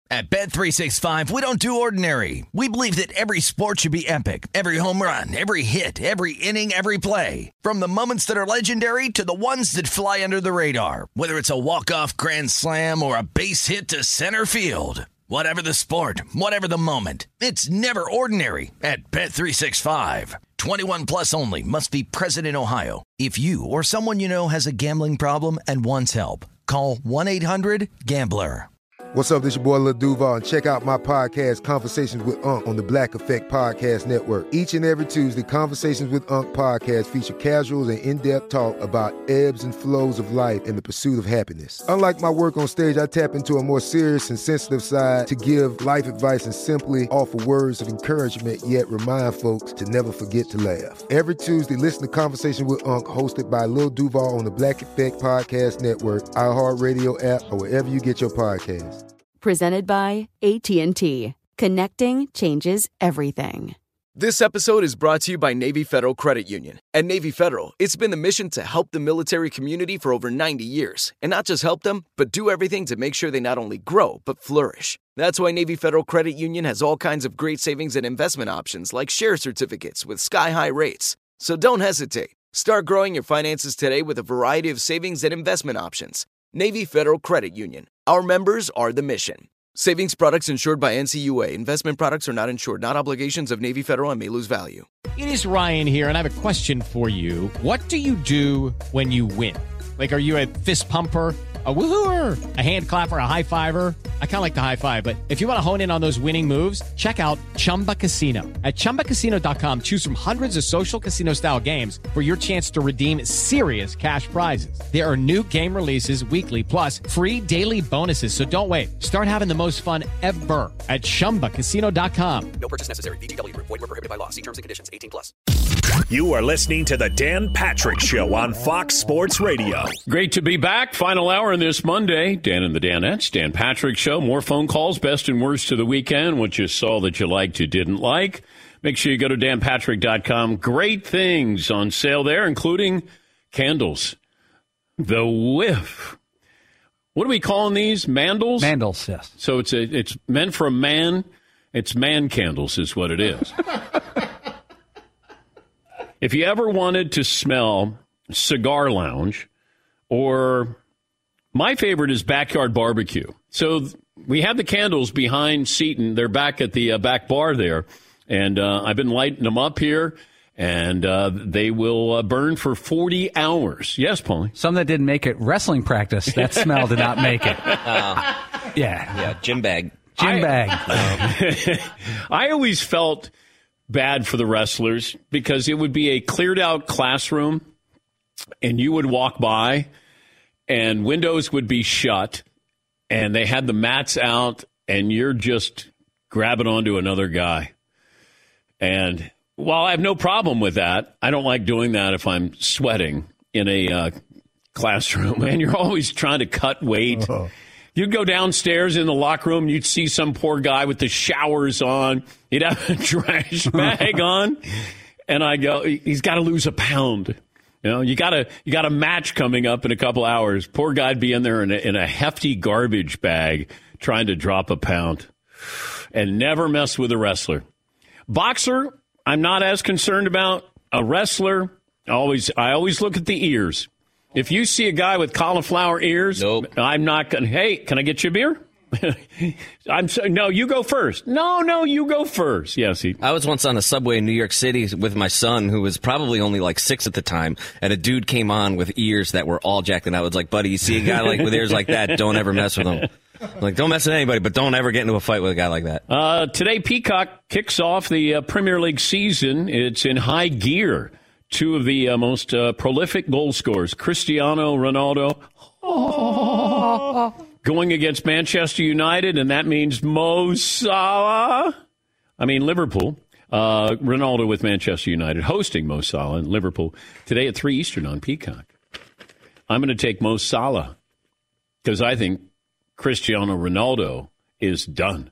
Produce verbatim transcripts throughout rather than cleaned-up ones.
At Bet three sixty-five, we don't do ordinary. We believe that every sport should be epic. Every home run, every hit, every inning, every play. From the moments that are legendary to the ones that fly under the radar. Whether it's a walk-off grand slam or a base hit to center field. Whatever the sport, whatever the moment. It's never ordinary at Bet three sixty-five. twenty-one plus only. Must be present in Ohio. If you or someone you know has a gambling problem and wants help, call one eight hundred gambler. What's up, this your boy Lil Duval, and check out my podcast, Conversations with Unc, on the Black Effect Podcast Network. Each and every Tuesday, Conversations with Unc podcast feature casual and in-depth talk about ebbs and flows of life and the pursuit of happiness. Unlike my work on stage, I tap into a more serious and sensitive side to give life advice and simply offer words of encouragement, yet remind folks to never forget to laugh. Every Tuesday, listen to Conversations with Unc, hosted by Lil Duval on the Black Effect Podcast Network, iHeartRadio app, or wherever you get your podcasts. Presented by A T and T. Connecting changes everything. This episode is brought to you by Navy Federal Credit Union. At Navy Federal, it's been the mission to help the military community for over ninety years. And not just help them, but do everything to make sure they not only grow, but flourish. That's why Navy Federal Credit Union has all kinds of great savings and investment options like share certificates with sky-high rates. So don't hesitate. Start growing your finances today with a variety of savings and investment options. Navy Federal Credit Union. Our members are the mission. Savings products insured by N C U A. Investment products are not insured, not obligations of Navy Federal and may lose value. It is Ryan here, and I have a question for you. What do you do when you win? Like, are you a fist pumper, a woohooer, a hand clapper, a high fiver? I kind of like the high five, but if you want to hone in on those winning moves, check out Chumba Casino. At chumba casino dot com, choose from hundreds of social casino-style games for your chance to redeem serious cash prizes. There are new game releases weekly, plus free daily bonuses. So don't wait. Start having the most fun ever at chumba casino dot com. No purchase necessary. V G W. Void where prohibited by law. See terms and conditions. eighteen plus. You are listening to the Dan Patrick Show on Fox Sports Radio. Great to be back. Final hour on this Monday. Dan and the Danettes, Dan Patrick Show. More phone calls, best and worst of the weekend. What you saw that you liked, you didn't like. Make sure you go to dan patrick dot com. Great things on sale there, including candles. The Whiff. What are we calling these? Mandals? Mandals, yes. So it's a, it's meant for a man. It's man candles is what it is. If you ever wanted to smell Cigar Lounge, or my favorite is Backyard Barbecue. So we have the candles behind Seton. They're back at the uh, back bar there. And uh, I've been lighting them up here, and uh, they will uh, burn for forty hours. Yes, Paulie? Some that didn't make it wrestling practice. That smell did not make it. Uh, yeah. Yeah, gym bag. Gym I, bag. I always felt bad for the wrestlers because it would be a cleared out classroom and you would walk by and windows would be shut and they had the mats out and you're just grabbing onto another guy. And while I have no problem with that, I don't like doing that if I'm sweating in a uh, classroom and you're always trying to cut weight. Oh. You'd go downstairs in the locker room, you'd see some poor guy with the showers on. He'd have a trash bag on. And I go, he's got to lose a pound. You know, you got a you got a match coming up in a couple hours. Poor guy'd be in there in a, in a hefty garbage bag trying to drop a pound. And never mess with a wrestler. Boxer, I'm not as concerned about. A wrestler, always I always look at the ears. If you see a guy with cauliflower ears, nope. I'm not going to, hey, can I get you a beer? I'm so, no, you go first. No, no, you go first. Yes, he. I was once on a subway in New York City with my son, who was probably only like six at the time, and a dude came on with ears that were all jacked, and I was like, buddy, you see a guy like with ears like that, don't ever mess with him. Like, don't mess with anybody, but don't ever get into a fight with a guy like that. Uh, today, Peacock kicks off the uh, Premier League season. It's in high gear. Two of the uh, most uh, prolific goal scorers, Cristiano Ronaldo, oh, going against Manchester United, and that means Mo Salah. I mean, Liverpool. Uh, Ronaldo with Manchester United, hosting Mo Salah in Liverpool today at three Eastern on Peacock. I'm going to take Mo Salah because I think Cristiano Ronaldo is done.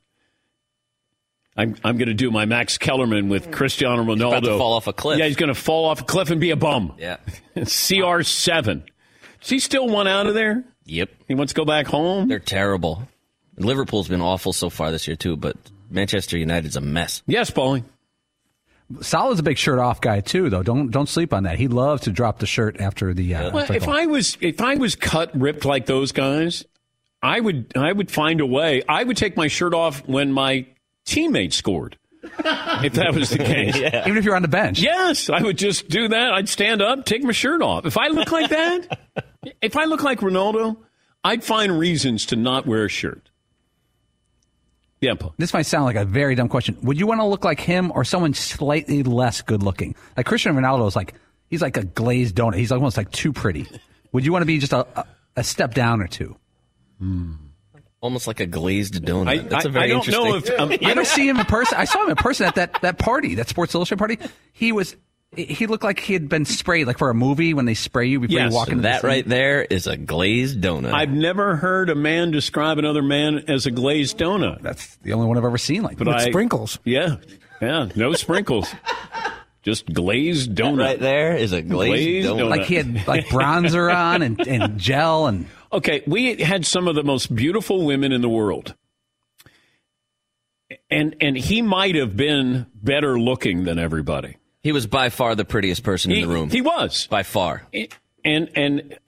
I'm I'm going to do my Max Kellerman with Cristiano Ronaldo. He's about to fall off a cliff. Yeah, he's going to fall off a cliff and be a bum. Yeah. C R seven. Does he still want out of there? Yep. He wants to go back home? They're terrible. Liverpool's been awful so far this year, too, but Manchester United's a mess. Yes, Paulie. Salah's a big shirt off guy too, though. Don't don't sleep on that. He loves to drop the shirt after the. Uh, well, if I was if I was cut ripped like those guys, I would I would find a way. I would take my shirt off when my teammate scored. If that was the case, yeah. Even if you're on the bench. Yes, I would just do that. I'd stand up, take my shirt off. If I look like that, if I look like Ronaldo, I'd find reasons to not wear a shirt. Yeah, Paul. This might sound like a very dumb question. Would you want to look like him or someone slightly less good looking? Like Cristiano Ronaldo is like, he's like a glazed donut. He's almost like too pretty. Would you want to be just a, a, a step down or two? Hmm. Almost like a glazed donut. I, That's I, a very I don't interesting. know if um, you ever see him in person? I saw him in person at that, that party, that Sports Illustrated party. He was, he looked like he had been sprayed, like for a movie when they spray you before yes, you walk into that the right there is a glazed donut. I've never heard a man describe another man as a glazed donut. That's the only one I've ever seen like that. With I, sprinkles. Yeah, yeah, no sprinkles. Just glazed donut. That right there is a glazed, glazed donut. donut. Like he had like bronzer on and, and gel and. Okay, we had some of the most beautiful women in the world. And and he might have been better looking than everybody. He was by far the prettiest person He, in the room. he was. By far. And and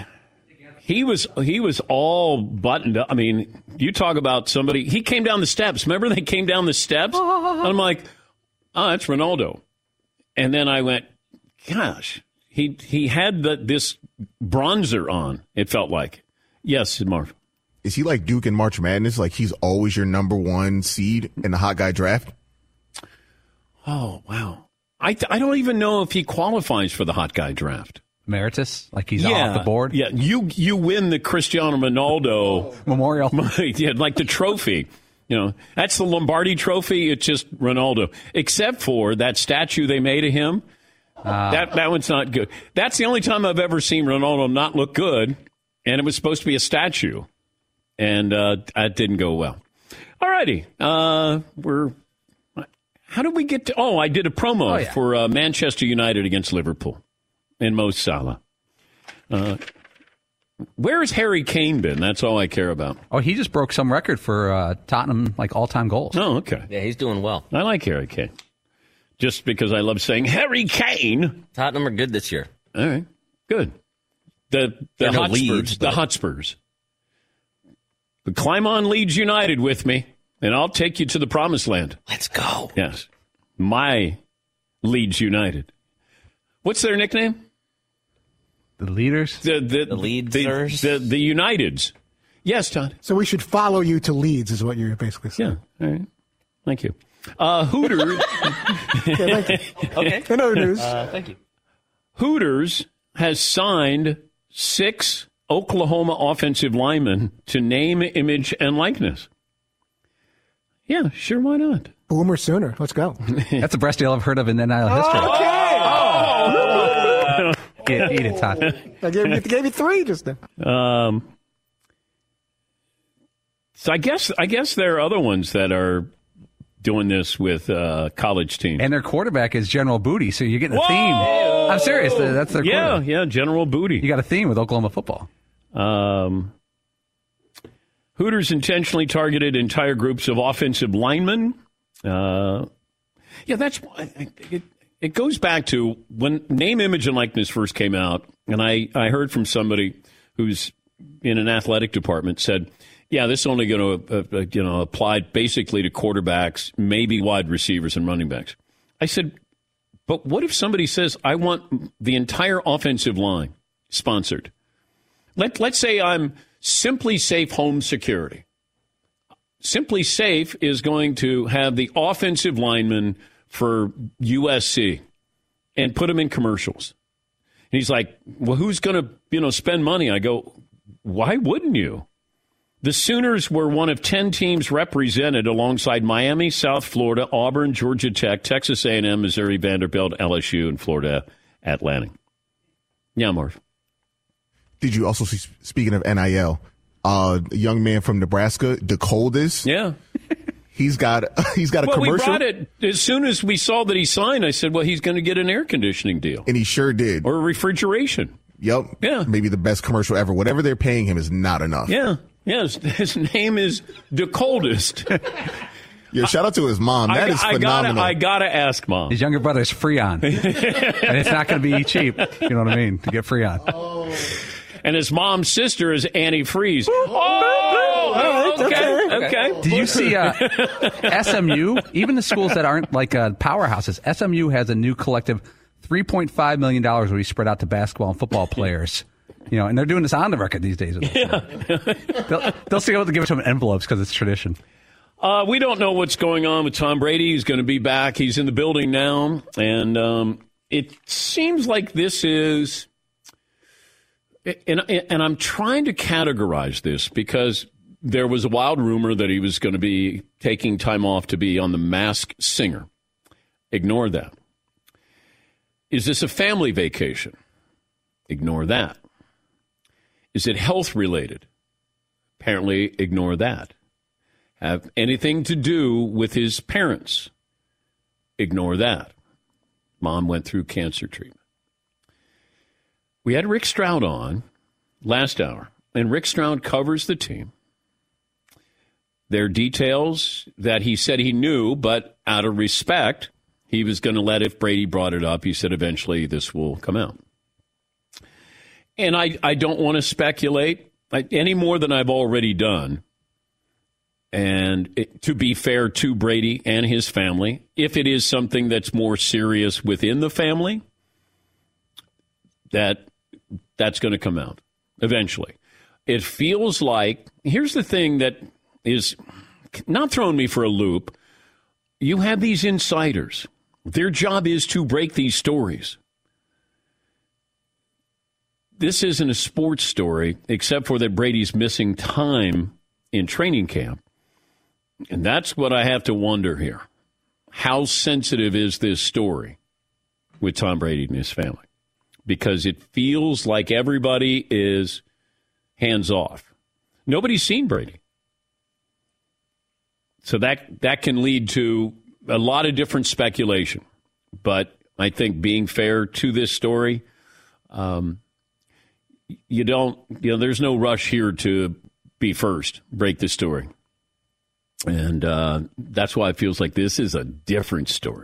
he was he was all buttoned up. I mean, you talk about somebody, he came down the steps. Remember they came down the steps? And I'm like, oh, that's Ronaldo. And then I went, gosh, he he had the, this bronzer on, it felt like. Yes, Marv. Is he like Duke in March Madness? Like he's always your number one seed in the hot guy draft? Oh, wow. I I don't even know if he qualifies for the hot guy draft. Emeritus? Like he's yeah, off the board? Yeah, you you win the Cristiano Ronaldo Memorial. Yeah, like the trophy. You know, that's the Lombardi trophy. It's just Ronaldo. Except for that statue they made of him. Uh, that that one's not good. That's the only time I've ever seen Ronaldo not look good. And it was supposed to be a statue. And uh, that didn't go well. All righty. Uh, we're. How did we get to? Oh, I did a promo oh, yeah. for uh, Manchester United against Liverpool and Mo Salah. Uh, where has Harry Kane been? That's all I care about. Oh, he just broke some record for uh, Tottenham, like all-time goals. Oh, okay. Yeah, he's doing well. I like Harry Kane. Just because I love saying Harry Kane. Tottenham are good this year. All right. Good. The the no Hotspurs. Leeds, the Hotspurs. But climb on Leeds United with me, and I'll take you to the promised land. Let's go. Yes. My Leeds United. What's their nickname? The leaders? The the, the Leadsers? The, the, the Uniteds. Yes, Todd. So we should follow you to Leeds is what you're basically saying. Yeah. All right. Thank you. Uh, Hooters. yeah, thank you. Okay. In other news. Uh, thank you. Hooters has signed six Oklahoma offensive linemen to name, image, and likeness. Yeah, sure, why not? Boomer Sooner. Let's go. That's the best deal I've heard of in N F L history. Okay. Oh! Eat, eat it, Todd. I gave you, gave you three just now. Um, so I guess I guess there are other ones that are doing this with uh, college teams. And their quarterback is General Booty, so you're getting a Whoa! theme. I'm serious. That's their Yeah, quarterback. yeah, General Booty. You got a theme with Oklahoma football. Um, Hooters intentionally targeted entire groups of offensive linemen. Uh, yeah, that's it, it goes back to when name, image, and likeness first came out, and I, I heard from somebody who's in an athletic department said, yeah, this is only going to uh, you know apply basically to quarterbacks, maybe wide receivers and running backs. I said, but what if somebody says, I want the entire offensive line sponsored? Let, let's say I'm Simply Safe Home Security. Simply Safe is going to have the offensive lineman for U S C and put them in commercials. And he's like, well, who's going to, you know, spend money? I go, why wouldn't you? The Sooners were one of ten teams represented alongside Miami, South Florida, Auburn, Georgia Tech, Texas A and M, Missouri, Vanderbilt, L S U, and Florida Atlantic. Yeah, Marv. Did you also see, speaking of N I L, uh, a young man from Nebraska, DeColdis? Yeah. He's got he's got a well, commercial. we brought it as soon as we saw that he signed. I said, well, he's going to get an air conditioning deal. And he sure did. Or refrigeration. Yep. Yeah. Maybe the best commercial ever. Whatever they're paying him is not enough. Yeah. Yes, his name is The Coldest. Yeah, shout out to his mom. That I, is I phenomenal. Gotta, I gotta ask Mom. His younger brother is Freon. And it's not going to be cheap, you know what I mean, to get Freon. Oh. And his mom's sister is Annie Freeze. Oh, right, okay, okay. okay. Did you see uh, S M U? Even the schools that aren't like uh, powerhouses, S M U has a new collective three point five million dollars will be spread out to basketball and football players. You know, and they're doing this on the record these days. Yeah. they'll, they'll be able to give it to them in envelopes because it's tradition. Uh, we don't know what's going on with Tom Brady. He's going to be back. He's in the building now. And um, it seems like this is... And, and I'm trying to categorize this because there was a wild rumor that he was going to be taking time off to be on The Masked Singer. Ignore that. Is this a family vacation? Ignore that. Is it health related? Apparently, ignore that. Have anything to do with his parents? Ignore that. Mom went through cancer treatment. We had Rick Stroud on last hour, and Rick Stroud covers the team. There are details that he said he knew, but out of respect, he was going to let, if Brady brought it up, he said eventually this will come out. And I, I don't want to speculate any more than I've already done. And it, to be fair to Brady and his family, if it is something that's more serious within the family, that that's going to come out eventually. It feels like, here's the thing that is not throwing me for a loop. You have these insiders. Their job is to break these stories. This isn't a sports story, except for that Brady's missing time in training camp. And that's what I have to wonder here. How sensitive is this story with Tom Brady and his family? Because it feels like everybody is hands off. Nobody's seen Brady. So that that can lead to a lot of different speculation. But I think being fair to this story, um, you don't, you know, there's no rush here to be first, break the story. And uh, that's why it feels like this is a different story.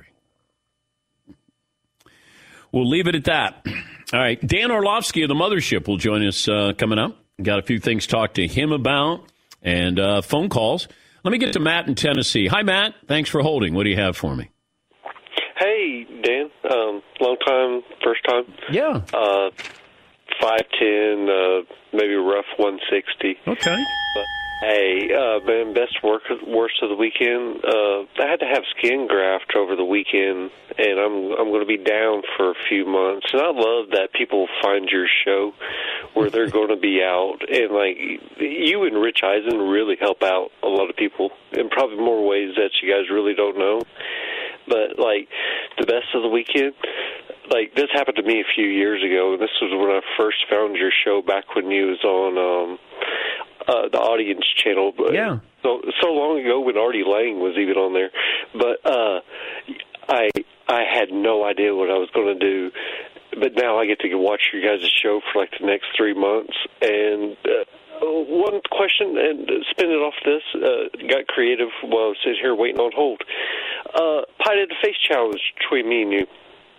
We'll leave it at that. All right. Dan Orlovsky of the Mothership will join us uh, coming up. Got a few things to talk to him about and uh, phone calls. Let me get to Matt in Tennessee. Hi, Matt. Thanks for holding. What do you have for me? Hey, Dan. Um, long time, first time. Yeah. Uh, five ten, uh, maybe rough one sixty. Okay. But, hey, uh, man, best work, worst of the weekend. Uh, I had to have skin graft over the weekend, and I'm I'm going to be down for a few months. And I love that people find your show where they're going to be out, and like you and Rich Eisen really help out a lot of people in probably more ways that you guys really don't know. But like the best of the weekend. Like, this happened to me a few years ago, and this was when I first found your show back when you was on um, uh, the Audience channel. But yeah. So, so long ago when Artie Lang was even on there. But uh, I I had no idea what I was going to do. But now I get to watch your guys' show for, like, the next three months. And uh, one question, and spin it off this, uh, got creative while I was sitting here waiting on hold. Uh, Pie to the Face challenge between me and you.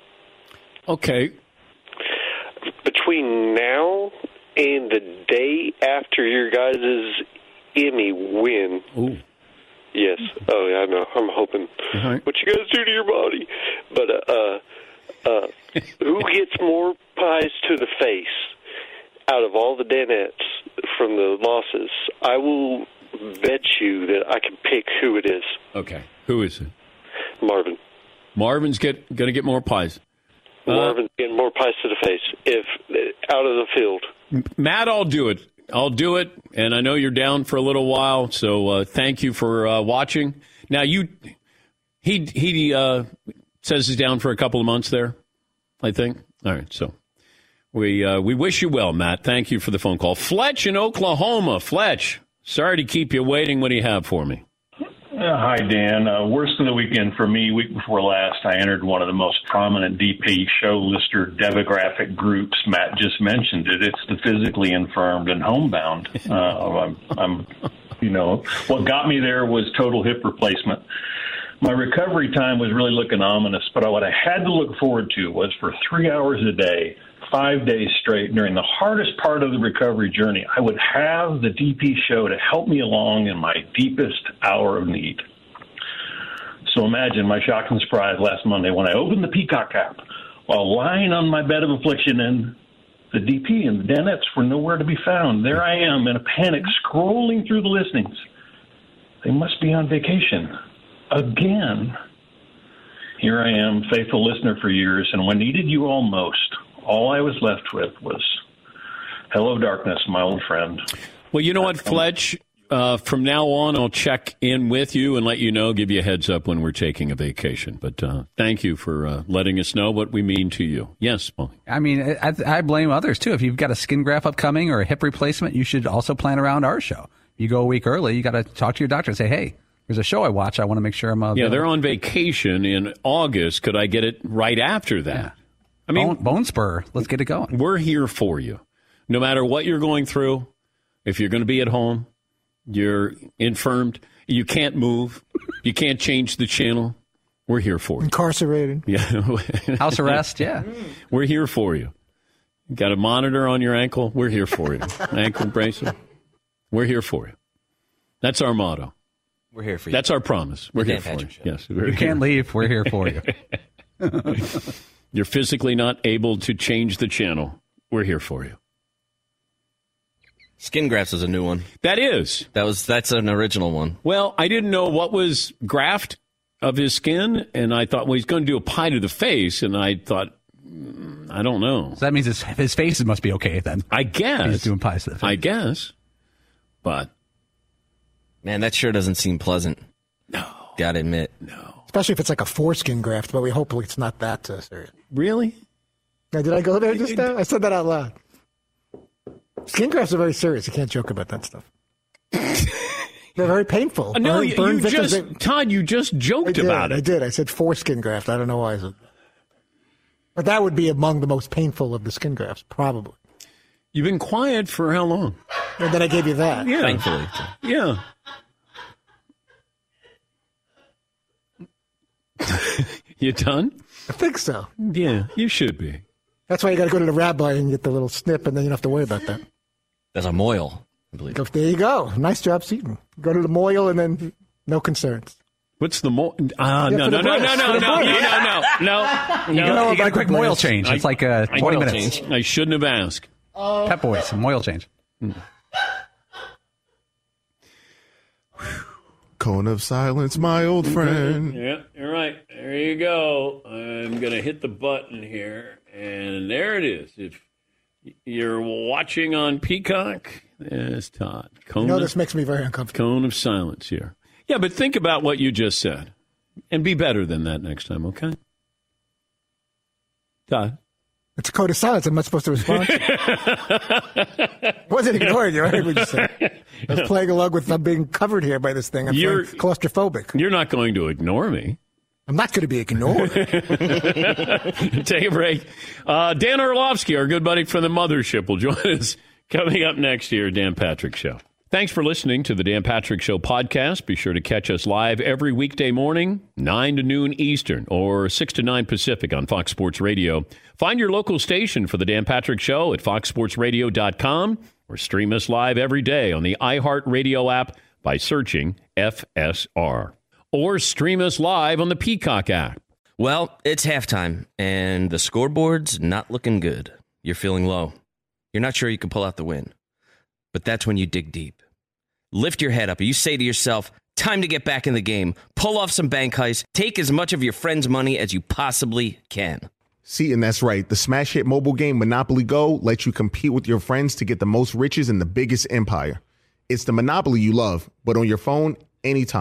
Okay. Between now and the day after your guys' Emmy win. Ooh. Yes. Oh, yeah, I know. I'm hoping. Right. What you guys do to your body. But uh, uh, who gets more pies to the face out of all the Danettes from the losses? I will bet you that I can pick who it is. Okay. Who is it? Marvin. Marvin's get going to get more pies. Marvin's getting more pies to the face if out of the field. Matt, I'll do it. I'll do it, and I know you're down for a little while, so uh, thank you for uh, watching. Now, you, he he uh, says he's down for a couple of months there, I think. All right, so we uh, we wish you well, Matt. Thank you for the phone call. Fletch in Oklahoma. Fletch, sorry to keep you waiting. What do you have for me? hi, Dan. Uh, worst of the weekend for me, week before last, I entered one of the most prominent D P show lister demographic groups. Matt just mentioned it. It's the physically infirmed and homebound. Uh, I'm, I'm, you know, what got me there was total hip replacement. My recovery time was really looking ominous, but what I had to look forward to was for three hours a day, five days straight during the hardest part of the recovery journey, I would have the D P show to help me along in my deepest hour of need. So imagine my shock and surprise last Monday when I opened the Peacock app while lying on my bed of affliction, and the D P and the Danettes were nowhere to be found. There I am in a panic scrolling through the listings. They must be on vacation. Again. Here I am, faithful listener for years, and when needed you all most, all I was left with was, hello, darkness, my old friend. Well, you know what, Fletch? Uh, from now on, I'll check in with you and let you know, give you a heads up when we're taking a vacation. But uh, thank you for uh, letting us know what we mean to you. Yes, Paul. I mean, I, I blame others, too. If you've got a skin graft upcoming or a hip replacement, you should also plan around our show. You go a week early, you got to talk to your doctor and say, hey, there's a show I watch. I want to make sure I'm available. Yeah, they're on vacation in August. Could I get it right after that? Yeah. I mean, bone, bone spur. Let's get it going. We're here for you. No matter what you're going through, if you're going to be at home, you're infirmed, you can't move, you can't change the channel, we're here for you. Incarcerated. Yeah. House arrest, yeah. We're here for you. You got a monitor on your ankle, we're here for you. Ankle bracelet, we're here for you. That's our motto. We're here for you. That's our promise. We're The here Dan for Patrick you. Show. Yes, we're You here. can't leave. We're here for you. You're physically not able to change the channel. We're here for you. Skin grafts is a new one. That is. That was that's an original one. Well, I didn't know what was graft of his skin, and I thought, well, he's going to do a pie to the face, and I thought, mm, I don't know. So that means his, his face must be okay then. I guess. He's doing pies to the face. I guess. But. Man, that sure doesn't seem pleasant. No. Gotta admit. No. Especially if it's like a foreskin graft, but we hope it's not that uh, serious. Really? Now, did I go there just now? I said that out loud. Skin grafts are very serious. You can't joke about that stuff. They're very painful. No, burn, you, burn you victims, just, they, Todd, you just joked I did, about I it. did. I said foreskin graft. I don't know why I said that. But that would be among the most painful of the skin grafts, probably. You've been quiet for how long? And then I gave you that. Yeah. Thankfully. Yeah. You done? I think so. Yeah, you should be. That's why you got to go to the rabbi and get the little snip, and then you don't have to worry about that. There's a moil, I believe. Go, there you go. Nice job, Seton. Go to the moil, and then no concerns. What's the mo? Ah, Yeah, no, for no, the no, no, breast, no, for no, the no, no, breast. no, no, You no. know, you get a like quick the moil breast. change. It's like uh, I- twenty I- minutes. I shouldn't have asked. Pep Boys, moil change. Cone of silence, my old friend. Yeah, you're right. There you go. I'm going to hit the button here, and there it is. If you're watching on Peacock, there's Todd. Cone You know, of, this makes me very uncomfortable. cone of silence here. Yeah, but think about what you just said, and be better than that next time, okay? Todd? It's a code of silence. I'm not supposed to respond. I wasn't ignoring you. I heard what you said. I was playing along with I'm being covered here by this thing. I'm You're- feeling claustrophobic. You're not going to ignore me. I'm not going to be ignored. Take a break. Uh, Dan Orlovsky, our good buddy from the Mothership, will join us coming up next year, Dan Patrick Show. Thanks for listening to the Dan Patrick Show podcast. Be sure to catch us live every weekday morning, nine to noon Eastern or six to nine Pacific on Fox Sports Radio. Find your local station for the Dan Patrick Show at fox sports radio dot com or stream us live every day on the iHeartRadio app by searching F S R. Or stream us live on the Peacock app. Well, it's halftime, and the scoreboard's not looking good. You're feeling low. You're not sure you can pull out the win. But that's when you dig deep. Lift your head up. You say to yourself, time to get back in the game. Pull off some bank heists. Take as much of your friend's money as you possibly can. See, and that's right. The smash hit mobile game Monopoly Go lets you compete with your friends to get the most riches in the biggest empire. It's the Monopoly you love, but on your phone, anytime,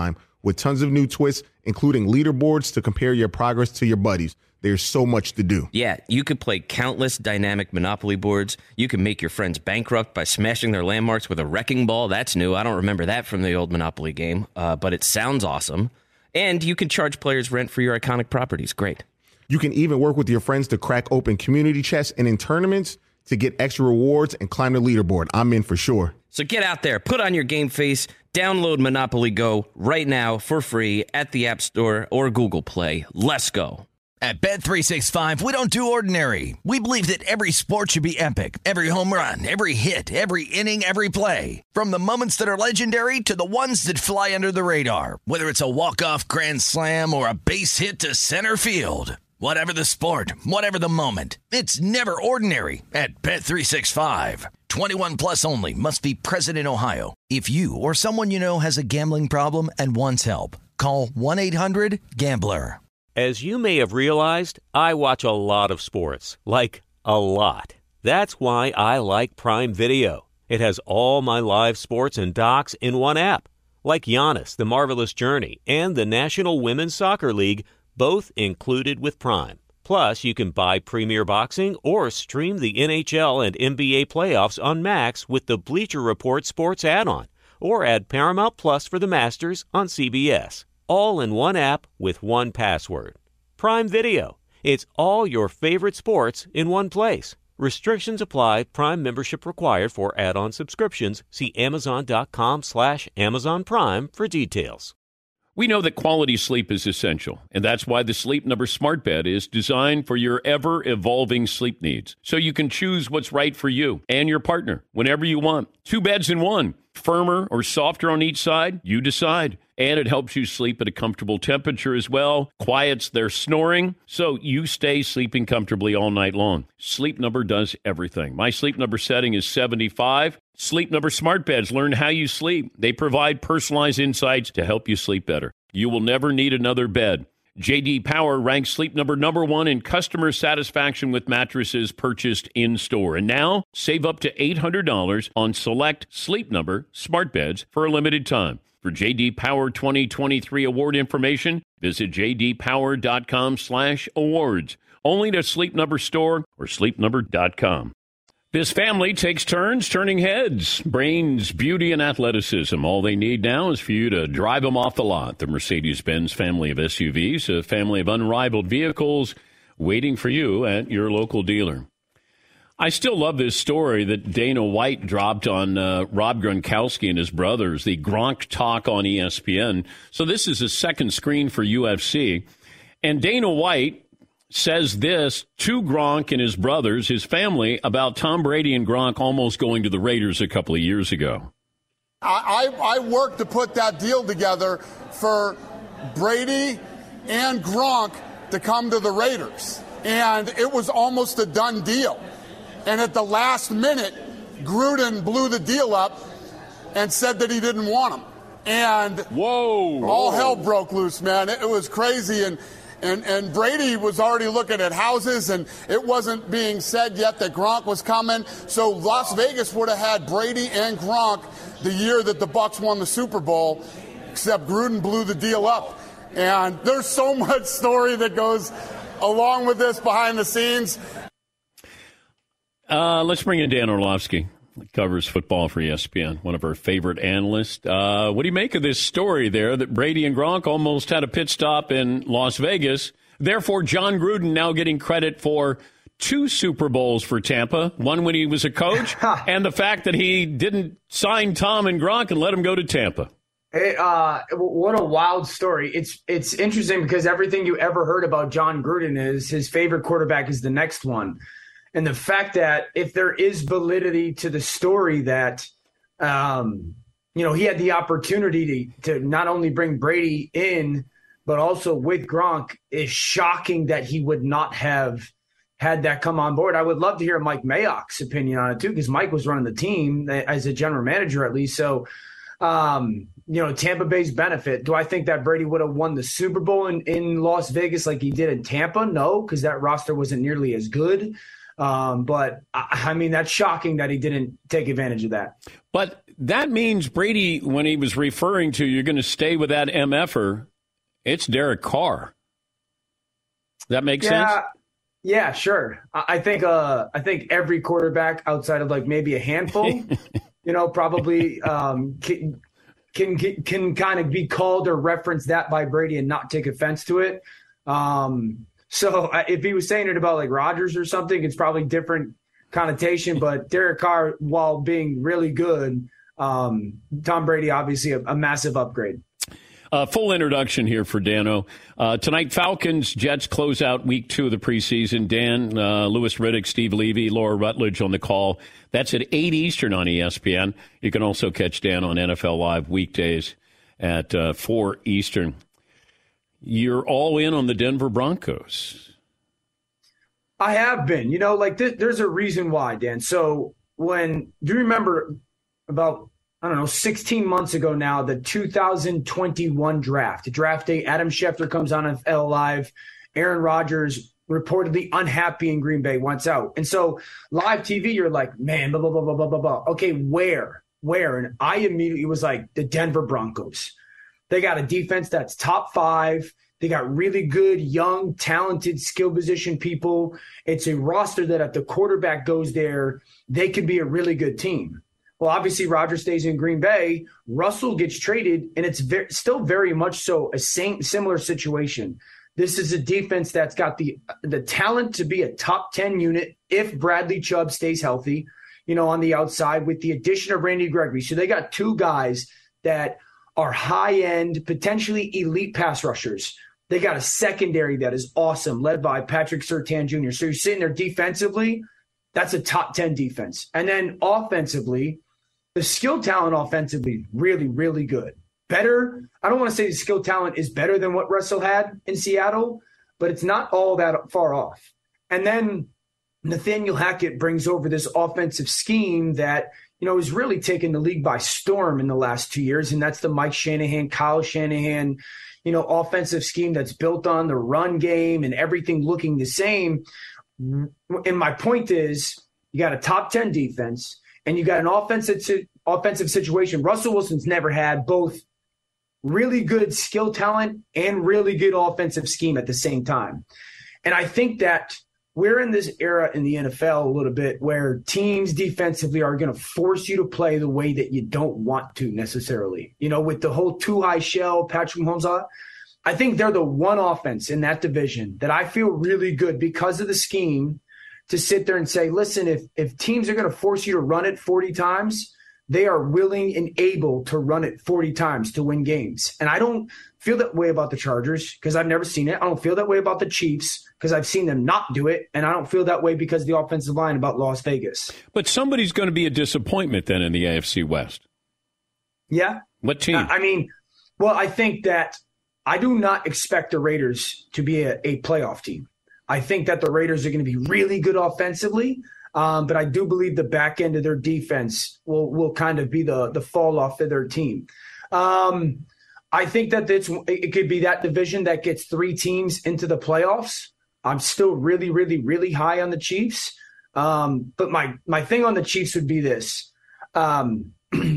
with tons of new twists, including leaderboards to compare your progress to your buddies. There's so much to do. Yeah, you could play countless dynamic Monopoly boards. You can make your friends bankrupt by smashing their landmarks with a wrecking ball. That's new. I don't remember that from the old Monopoly game, uh, but it sounds awesome. And you can charge players rent for your iconic properties. Great. You can even work with your friends to crack open community chests and in tournaments to get extra rewards and climb the leaderboard. I'm in for sure. So get out there, put on your game face, download Monopoly Go right now for free at the App Store or Google Play. Let's go. At Bet three sixty-five, we don't do ordinary. We believe that every sport should be epic. Every home run, every hit, every inning, every play. From the moments that are legendary to the ones that fly under the radar. Whether it's a walk-off grand slam or a base hit to center field. Whatever the sport, whatever the moment. It's never ordinary at Bet three sixty-five. twenty-one plus only. Must be present in Ohio. If you or someone you know has a gambling problem and wants help, call one eight hundred gambler. As you may have realized, I watch a lot of sports. Like, a lot. That's why I like Prime Video. It has all my live sports and docs in one app. Like Giannis, The Marvelous Journey, and the National Women's Soccer League, both included with Prime. Plus, you can buy Premier Boxing or stream the N H L and N B A playoffs on Max with the Bleacher Report Sports add-on, or add Paramount Plus for the Masters on C B S. All in one app with one password. Prime Video. It's all your favorite sports in one place. Restrictions apply. Prime membership required for add-on subscriptions. See amazon.com slash Amazon Prime for details. We know that quality sleep is essential, and that's why the Sleep Number Smart Bed is designed for your ever-evolving sleep needs, so you can choose what's right for you and your partner whenever you want. Two beds in one, firmer or softer on each side, you decide. And it helps you sleep at a comfortable temperature as well, quiets their snoring, so you stay sleeping comfortably all night long. Sleep Number does everything. My Sleep Number setting is seventy-five. Sleep Number Smart Beds learn how you sleep. They provide personalized insights to help you sleep better. You will never need another bed. J D Power ranks Sleep Number number one in customer satisfaction with mattresses purchased in-store. And now, save up to eight hundred dollars on select Sleep Number smart beds for a limited time. For J D Power twenty twenty-three award information, visit jdpower.com slash awards. Only to Sleep Number store or sleep number dot com. This family takes turns turning heads. Brains, beauty, and athleticism. All they need now is for you to drive them off the lot. The Mercedes-Benz family of S U Vs, a family of unrivaled vehicles waiting for you at your local dealer. I still love this story that Dana White dropped on uh, Rob Gronkowski and his brothers, the Gronk Talk on E S P N. So this is a second screen for U F C. And Dana White says this to Gronk and his brothers, his family, about Tom Brady and Gronk almost going to the Raiders a couple of years ago. I, I, I worked to put that deal together for Brady and Gronk to come to the Raiders. And it was almost a done deal. And at the last minute, Gruden blew the deal up and said that he didn't want him. And whoa, all whoa. hell broke loose, man. It, it was crazy. And, and, and Brady was already looking at houses, and it wasn't being said yet that Gronk was coming. So Las Vegas would have had Brady and Gronk the year that the Bucs won the Super Bowl, except Gruden blew the deal up. And there's so much story that goes along with this behind the scenes. Uh, let's bring in Dan Orlovsky. He covers football for E S P N, one of our favorite analysts. Uh, what do you make of this story there that Brady and Gronk almost had a pit stop in Las Vegas? Therefore, John Gruden now getting credit for two Super Bowls for Tampa, one when he was a coach, and the fact that he didn't sign Tom and Gronk and let him go to Tampa. It, uh, what a wild story. It's it's interesting because everything you ever heard about John Gruden is his favorite quarterback is the next one. And the fact that if there is validity to the story that, um, you know, he had the opportunity to, to not only bring Brady in, but also with Gronk is shocking that he would not have had that come on board. I would love to hear Mike Mayock's opinion on it too, because Mike was running the team as a general manager at least. So, um, you know, Tampa Bay's benefit. Do I think that Brady would have won the Super Bowl in, in Las Vegas like he did in Tampa? No, because that roster wasn't nearly as good. Um, but, I, I mean, that's shocking that he didn't take advantage of that. But that means Brady, when he was referring to you're going to stay with that M F-er, it's Derek Carr. That makes yeah, sense? Yeah, sure. I I think uh, I think every quarterback outside of like maybe a handful, you know, probably um, can, can can kind of be called or referenced that by Brady and not take offense to it. Um, so uh, if he was saying it about like Rodgers or something, it's probably different connotation. But Derek Carr, while being really good, um, Tom Brady obviously a, a massive upgrade. Uh, full introduction here for Dano. Uh, tonight, Falcons, Jets close out week two of the preseason. Dan, uh, Louis Riddick, Steve Levy, Laura Rutledge on the call. That's at eight Eastern on E S P N. You can also catch Dan on N F L Live weekdays at uh, four Eastern. You're all in on the Denver Broncos. I have been. You know, like th- there's a reason why, Dan. So when, do you remember about I don't know, sixteen months ago now, the two thousand twenty-one draft. Draft day, Adam Schefter comes on N F L Live. Aaron Rodgers reportedly unhappy in Green Bay, wants out. And so live T V, you're like, man, blah, blah, blah, blah, blah, blah, blah. Okay, where? Where? And I immediately was like, the Denver Broncos. They got a defense that's top five. They got really good, young, talented, skill position people. It's a roster that if the quarterback goes there, they could be a really good team. Well, obviously, Rodgers stays in Green Bay. Russell gets traded, and it's very, still very much so a same similar situation. This is a defense that's got the the talent to be a top ten unit if Bradley Chubb stays healthy, you know, on the outside with the addition of Randy Gregory. So they got two guys that are high-end, potentially elite pass rushers. They got a secondary that is awesome, led by Patrick Surtain Junior So you're sitting there defensively, that's a top ten defense. And then offensively, the skill talent offensively, really, really good. Better, I don't want to say the skill talent is better than what Russell had in Seattle, but it's not all that far off. And then Nathaniel Hackett brings over this offensive scheme that, you know, has really taken the league by storm in the last two years, and that's the Mike Shanahan, Kyle Shanahan, you know, offensive scheme that's built on the run game and everything looking the same. And my point is, you got a top ten defense, and you got an offensive offensive situation. Russell Wilson's never had both really good skill talent and really good offensive scheme at the same time. And I think that we're in this era in the N F L a little bit where teams defensively are going to force you to play the way that you don't want to necessarily. You know, with the whole too high shell, Patrick Mahomes, I think they're the one offense in that division that I feel really good because of the scheme to sit there and say, listen, if if teams are going to force you to run it forty times, they are willing and able to run it forty times to win games. And I don't feel that way about the Chargers because I've never seen it. I don't feel that way about the Chiefs because I've seen them not do it. And I don't feel that way because of the offensive line about Las Vegas. But somebody's going to be a disappointment then in the A F C West. Yeah. What team? I mean, well, I think that I do not expect the Raiders to be a, a playoff team. I think that the Raiders are going to be really good offensively, um, but I do believe the back end of their defense will will kind of be the the fall off of their team. Um, I think that it's, it could be that division that gets three teams into the playoffs. I'm still really, really, really high on the Chiefs. Um, but my my thing on the Chiefs would be this. Um,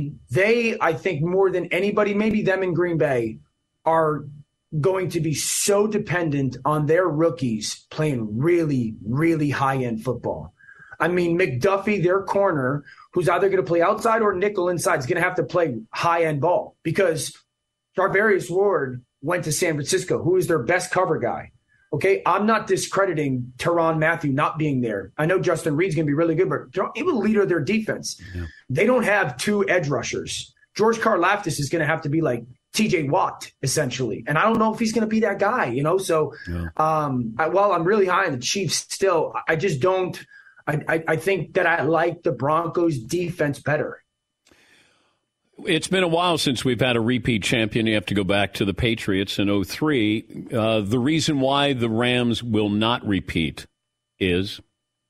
they, I think more than anybody, maybe them in Green Bay, are going to be so dependent on their rookies playing really, really high-end football. I mean, McDuffie, their corner, who's either going to play outside or nickel inside, is going to have to play high-end ball because Charvarius Ward went to San Francisco, who is their best cover guy. Okay, I'm not discrediting Tyrann Mathieu not being there. I know Justin Reed's going to be really good, but he was the leader of their defense. Yeah. They don't have two edge rushers. George Karlaftis is going to have to be like T J Watt, essentially. And I don't know if he's going to be that guy, you know? So yeah. um, I, while I'm really high on the Chiefs still, I just don't I, – I, I think that I like the Broncos' defense better. It's been a while since we've had a repeat champion. You have to go back to the Patriots in oh three. Uh, the reason why the Rams will not repeat is?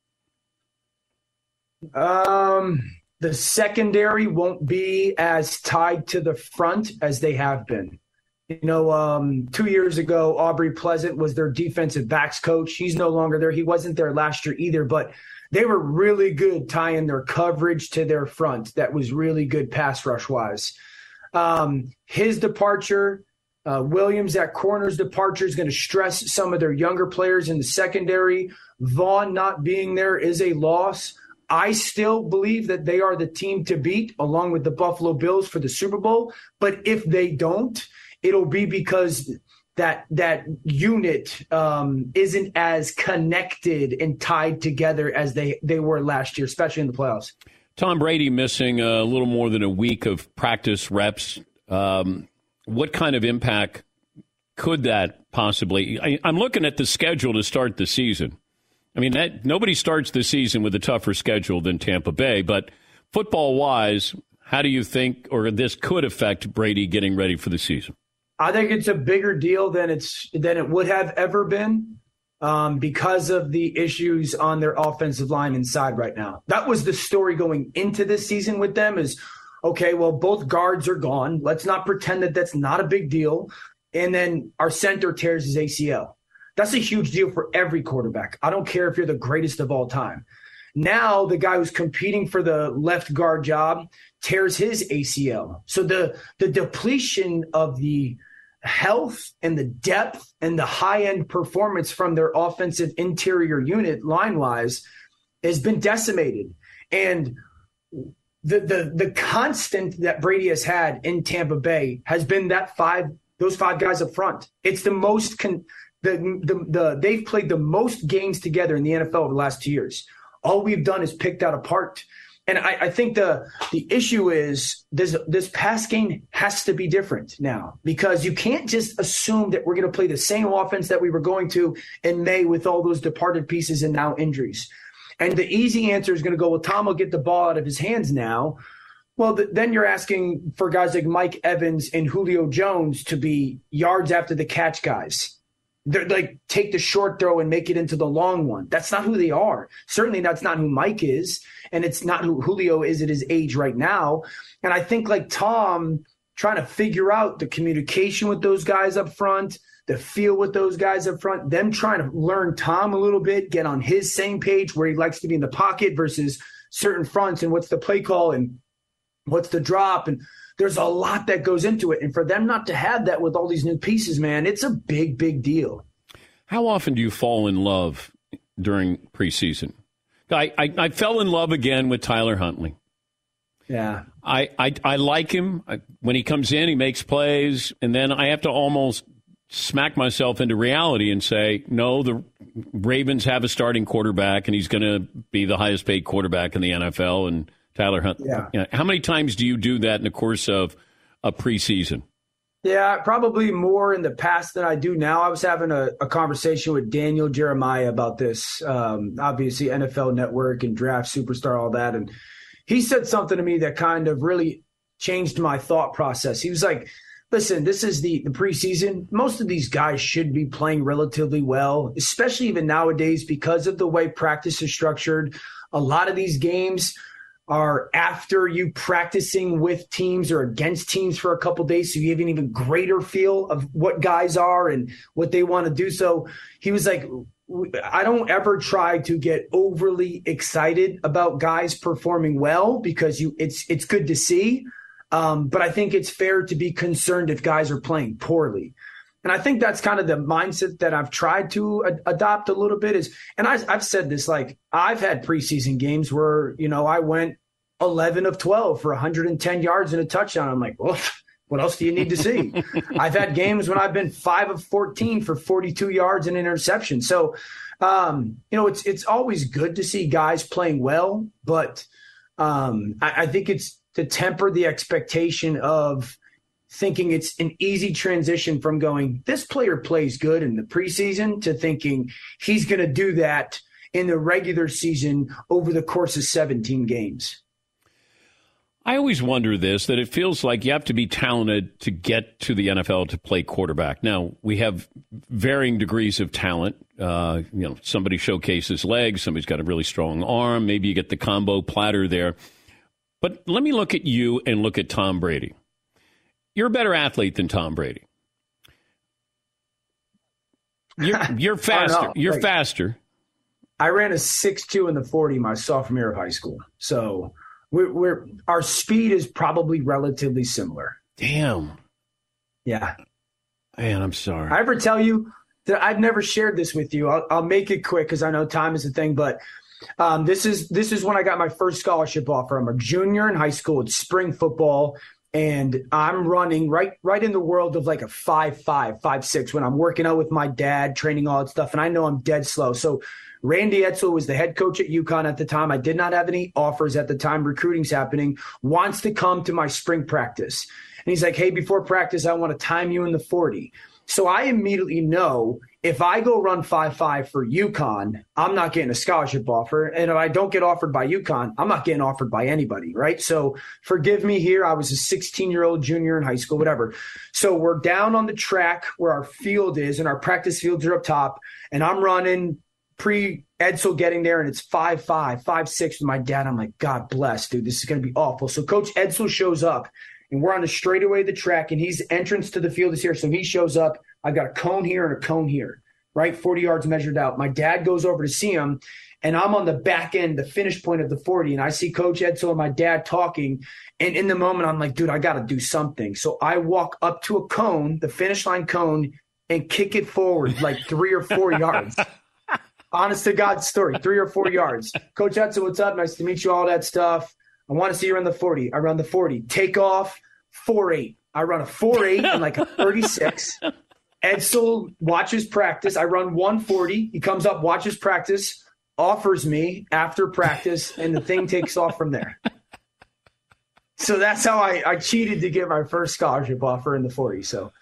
Um, the secondary won't be as tied to the front as they have been. You know, um, two years ago, Aubrey Pleasant was their defensive backs coach. He's no longer there. He wasn't there last year either, but they were really good tying their coverage to their front. That was really good pass rush wise. Um, his departure, uh, Williams at corner's departure is going to stress some of their younger players in the secondary. Vaughn not being there is a loss. I still believe that they are the team to beat along with the Buffalo Bills for the Super Bowl. But if they don't, it'll be because that that unit um, isn't as connected and tied together as they, they were last year, especially in the playoffs. Tom Brady missing a little more than a week of practice reps. Um, what kind of impact could that possibly? I, I'm looking at the schedule to start the season. I mean, that nobody starts the season with a tougher schedule than Tampa Bay, but football-wise, how do you think, or this could affect Brady getting ready for the season? I think it's a bigger deal than it's than it would have ever been um, because of the issues on their offensive line inside right now. That was the story going into this season with them is, okay, well, both guards are gone. Let's not pretend that that's not a big deal. And then our center tears his A C L. That's a huge deal for every quarterback. I don't care if you're the greatest of all time. Now the guy who's competing for the left guard job tears his A C L. So the the depletion of the health and the depth and the high-end performance from their offensive interior unit line-wise has been decimated. And the the the constant that Brady has had in Tampa Bay has been that five those five guys up front. It's the most con- the, the the they've played the most games together in the N F L over the last two years. All we've done is pick that apart. And I, I think the the issue is this this pass game has to be different now because you can't just assume that we're going to play the same offense that we were going to in May with all those departed pieces and now injuries. And the easy answer is going to go, well, Tom will get the ball out of his hands now. Well, th- then you're asking for guys like Mike Evans and Julio Jones to be yards after the catch guys. They're like take the short throw and make it into the long one. That's not who they are. Certainly that's not who Mike is. And it's not who Julio is at his age right now. And I think like Tom trying to figure out the communication with those guys up front, the feel with those guys up front, them trying to learn Tom a little bit, get on his same page where he likes to be in the pocket versus certain fronts and what's the play call and what's the drop. And there's a lot that goes into it. And for them not to have that with all these new pieces, man, it's a big, big deal. How often do you fall in love during preseason? I, I, I fell in love again with Tyler Huntley. Yeah. I, I, I like him. I, when he comes in, he makes plays. And then I have to almost smack myself into reality and say, no, the Ravens have a starting quarterback, and he's going to be the highest paid quarterback in the N F L. And Tyler Huntley. Yeah. You know, how many times do you do that in the course of a preseason? Yeah, probably more in the past than I do now. I was having a, a conversation with Daniel Jeremiah about this, um, obviously N F L Network and Draft Superstar, all that. And he said something to me that kind of really changed my thought process. He was like, listen, this is the, the preseason. Most of these guys should be playing relatively well, especially even nowadays because of the way practice is structured. A lot of these games are after you practicing with teams or against teams for a couple days, so you have an even greater feel of what guys are and what they want to do. So he was like, I don't ever try to get overly excited about guys performing well because you it's it's good to see, um, but I think it's fair to be concerned if guys are playing poorly. And I think that's kind of the mindset that I've tried to ad- adopt a little bit is, and I, I've said this, like I've had preseason games where, you know, I went eleven of twelve for one hundred ten yards and a touchdown. I'm like, well, what else do you need to see? I've had games when I've been five of fourteen for forty-two yards and an interception. So, um, you know, it's, it's always good to see guys playing well, but um, I, I think it's to temper the expectation of thinking it's an easy transition from going, this player plays good in the preseason to thinking he's going to do that in the regular season over the course of seventeen games. I always wonder this, that it feels like you have to be talented to get to the N F L to play quarterback. Now, we have varying degrees of talent. Uh, you know, somebody showcases legs, somebody's got a really strong arm. Maybe you get the combo platter there. But let me look at you and look at Tom Brady. You're a better athlete than Tom Brady. You're, you're faster. You're like, faster. I ran a six two in the forty my sophomore year of high school. So we're, we're our speed is probably relatively similar. Damn. Yeah. Man, I'm sorry. I ever tell you that I've never shared this with you? I'll, I'll make it quick because I know time is a thing. But um, this is this is when I got my first scholarship offer. I'm a junior in high school. It's spring football. And I'm running right right in the world of like a five five, five six when I'm working out with my dad, training all that stuff. And I know I'm dead slow. So Randy Edsall was the head coach at UConn at the time. I did not have any offers at the time. Recruiting's happening. Wants to come to my spring practice. And he's like, hey, before practice, I want to time you in the forty. So I immediately know if I go run five five for UConn, I'm not getting a scholarship offer. And if I don't get offered by UConn, I'm not getting offered by anybody, right? So forgive me here. I was a sixteen-year-old junior in high school, whatever. So we're down on the track where our field is, and our practice fields are up top. And I'm running pre-Edsall getting there, and it's five five, five six with my dad. I'm like, God bless, dude. This is going to be awful. So Coach Edsall shows up. And we're on the straightaway of the track, and his entrance to the field is here. So he shows up. I've got a cone here and a cone here, right? forty yards measured out. My dad goes over to see him, and I'm on the back end, the finish point of the forty, and I see Coach Edsall and my dad talking. And in the moment, I'm like, dude, I got to do something. So I walk up to a cone, the finish line cone, and kick it forward like three or four yards. Honest to God story, three or four yards. Coach Edsall, what's up? Nice to meet you, all that stuff. I want to see you run the forty. I run the forty. Take off, four eight. I run a four eight and like a thirty-six. Edsall watches practice. I run one forty. He comes up, watches practice, offers me after practice, and the thing takes off from there. So that's how I, I cheated to get my first scholarship offer in the forty. So,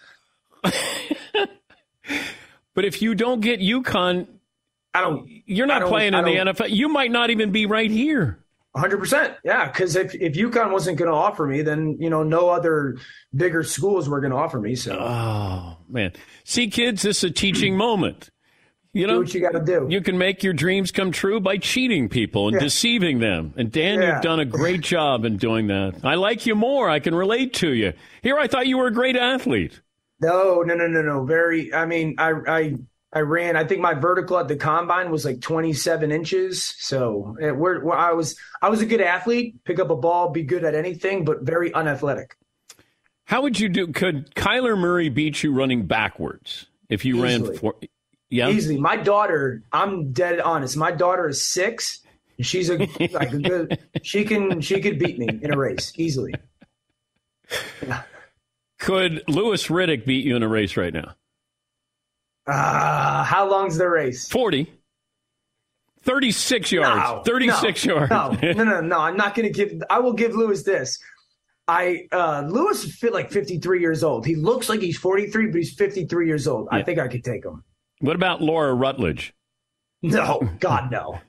but if you don't get UConn, I don't. You're not don't, playing in the N F L. You might not even be right here. one hundred percent. Yeah, because if, if UConn wasn't going to offer me, then, you know, no other bigger schools were going to offer me. So, oh, man. See, kids, this is a teaching moment. You know, do what you got to do. You can make your dreams come true by cheating people and yeah. deceiving them. And, Dan, yeah. you've done a great job in doing that. I like you more. I can relate to you. Here, I thought you were a great athlete. No, no, no, no, no. Very, I mean, I, I, I ran, I think my vertical at the combine was like twenty-seven inches. So it, we're, we're, I was I was a good athlete, pick up a ball, be good at anything, but very unathletic. How would you do? Could Kyler Murray beat you running backwards if you Easily. ran for? Yeah, easily. My daughter, I'm dead honest. My daughter is six. And she's a like a good. She can she could beat me in a race easily. Yeah. Could Louis Riddick beat you in a race right now? Uh, how long's the race? forty. thirty-six yards. No, thirty-six no, yards. No, no, no, no. I'm not going to give – I will give Louis this. I uh, Louis is fit like fifty-three years old. He looks like he's forty-three, but he's fifty-three years old. Yeah. I think I could take him. What about Laura Rutledge? No. God, no.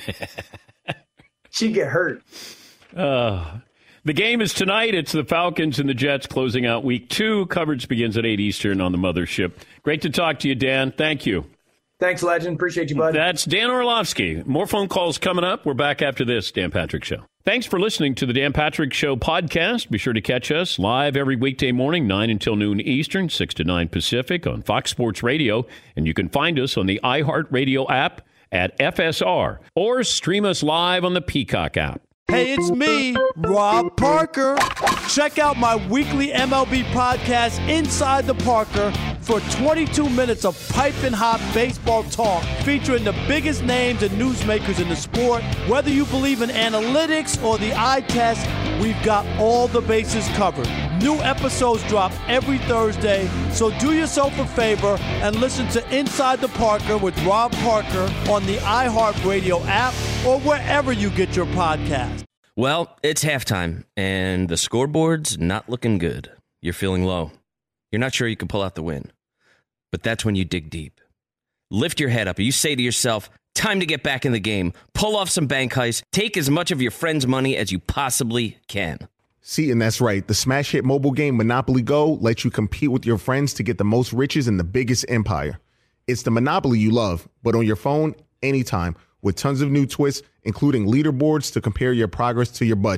She'd get hurt. Uh The game is tonight. It's the Falcons and the Jets closing out week two. Coverage begins at eight Eastern on the mothership. Great to talk to you, Dan. Thank you. Thanks, Legend. Appreciate you, bud. That's Dan Orlovsky. More phone calls coming up. We're back after this Dan Patrick Show. Thanks for listening to the Dan Patrick Show podcast. Be sure to catch us live every weekday morning, nine until noon Eastern, six to nine Pacific on Fox Sports Radio. And you can find us on the iHeartRadio app at F S R or stream us live on the Peacock app. Hey, it's me, Rob Parker. Check out my weekly M L B podcast, Inside the Parker, for twenty-two minutes of piping hot baseball talk featuring the biggest names and newsmakers in the sport. Whether you believe in analytics or the eye test, we've got all the bases covered. New episodes drop every Thursday, so do yourself a favor and listen to Inside the Parker with Rob Parker on the iHeartRadio app or wherever you get your podcast. Well, it's halftime, and the scoreboard's not looking good. You're feeling low. You're not sure you can pull out the win. But that's when you dig deep. Lift your head up, and you say to yourself, time to get back in the game. Pull off some bank heists. Take as much of your friend's money as you possibly can. See, and that's right. The smash hit mobile game Monopoly Go lets you compete with your friends to get the most riches in the biggest empire. It's the Monopoly you love, but on your phone, anytime, with tons of new twists, including leaderboards to compare your progress to your buddies.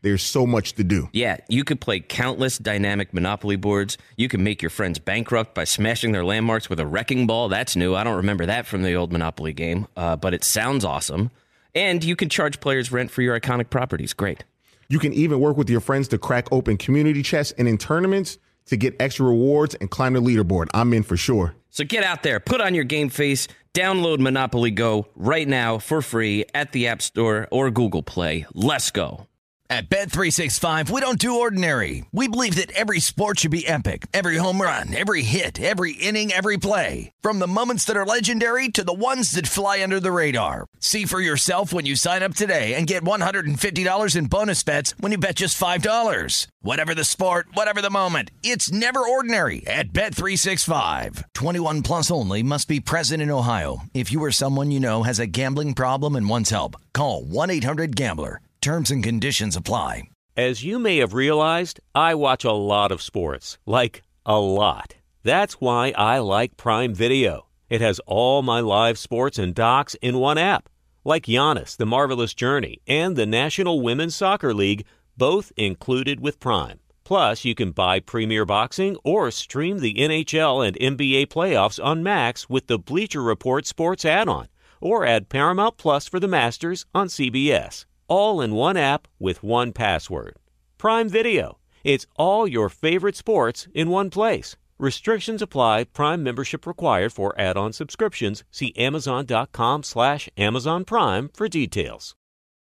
There's so much to do. Yeah, you could play countless dynamic Monopoly boards. You can make your friends bankrupt by smashing their landmarks with a wrecking ball. That's new. I don't remember that from the old Monopoly game, uh, but it sounds awesome. And you can charge players rent for your iconic properties. Great. You can even work with your friends to crack open community chests and in tournaments to get extra rewards and climb the leaderboard. I'm in for sure. So get out there, put on your game face, download Monopoly Go right now for free at the App Store or Google Play. Let's go. At Bet three sixty-five, we don't do ordinary. We believe that every sport should be epic. Every home run, every hit, every inning, every play. From the moments that are legendary to the ones that fly under the radar. See for yourself when you sign up today and get one hundred fifty dollars in bonus bets when you bet just five dollars. Whatever the sport, whatever the moment, it's never ordinary at Bet three sixty-five. twenty-one plus only. Must be present in Ohio. If you or someone you know has a gambling problem and wants help, call one eight hundred gambler. Terms and conditions apply. As you may have realized, I watch a lot of sports. Like, a lot. That's why I like Prime Video. It has all my live sports and docs in one app. Like Giannis, The Marvelous Journey, and the National Women's Soccer League, both included with Prime. Plus, you can buy Premier Boxing or stream the N H L and N B A playoffs on Max with the Bleacher Report Sports add-on. Or add Paramount Plus for the Masters on C B S. All in one app with one password. Prime Video. It's all your favorite sports in one place. Restrictions apply. Prime membership required for add-on subscriptions. See Amazon.com slash Amazon Prime for details.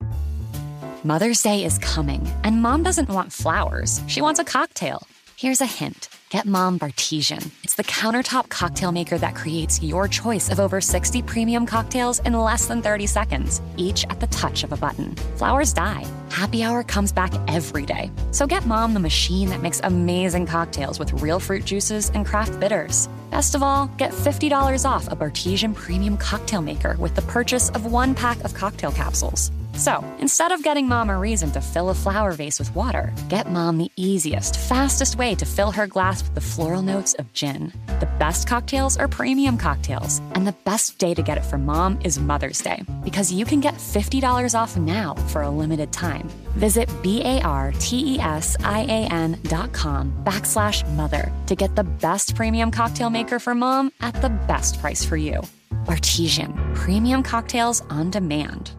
Mother's Day is coming, and Mom doesn't want flowers. She wants a cocktail. Here's a hint. Get Mom Bartesian. It's the countertop cocktail maker that creates your choice of over sixty premium cocktails in less than thirty seconds, each at the touch of a button. Flowers die. Happy Hour comes back every day. So get Mom the machine that makes amazing cocktails with real fruit juices and craft bitters. Best of all, get fifty dollars off a Bartesian premium cocktail maker with the purchase of one pack of cocktail capsules. So, instead of getting Mom a reason to fill a flower vase with water, get Mom the easiest, fastest way to fill her glass with the floral notes of gin. The best cocktails are premium cocktails, and the best day to get it for Mom is Mother's Day, because you can get fifty dollars off now for a limited time. Visit B-A-R-T-E-S-I-A-N dot com backslash mother to get the best premium cocktail maker for Mom at the best price for you. Bartesian, premium cocktails on demand.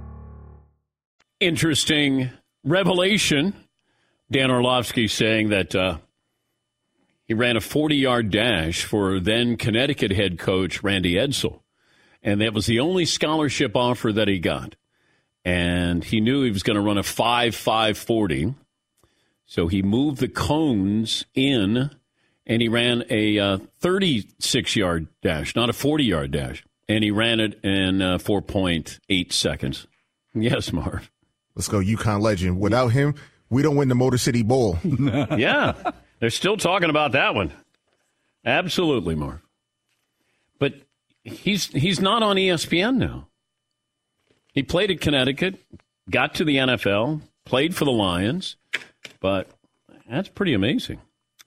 Interesting revelation. Dan Orlovsky saying that uh, he ran a forty-yard dash for then Connecticut head coach Randy Edsall. And that was the only scholarship offer that he got. And he knew he was going to run a five five forty. So he moved the cones in, and he ran a uh, thirty-six-yard dash, not a forty-yard dash. And he ran it in uh, four point eight seconds. Yes, Marv. Let's go, UConn legend. Without him, we don't win the Motor City Bowl. Yeah, they're still talking about that one. Absolutely, Marv. But he's he's not on E S P N now. He played at Connecticut, got to the N F L, played for the Lions, but that's pretty amazing.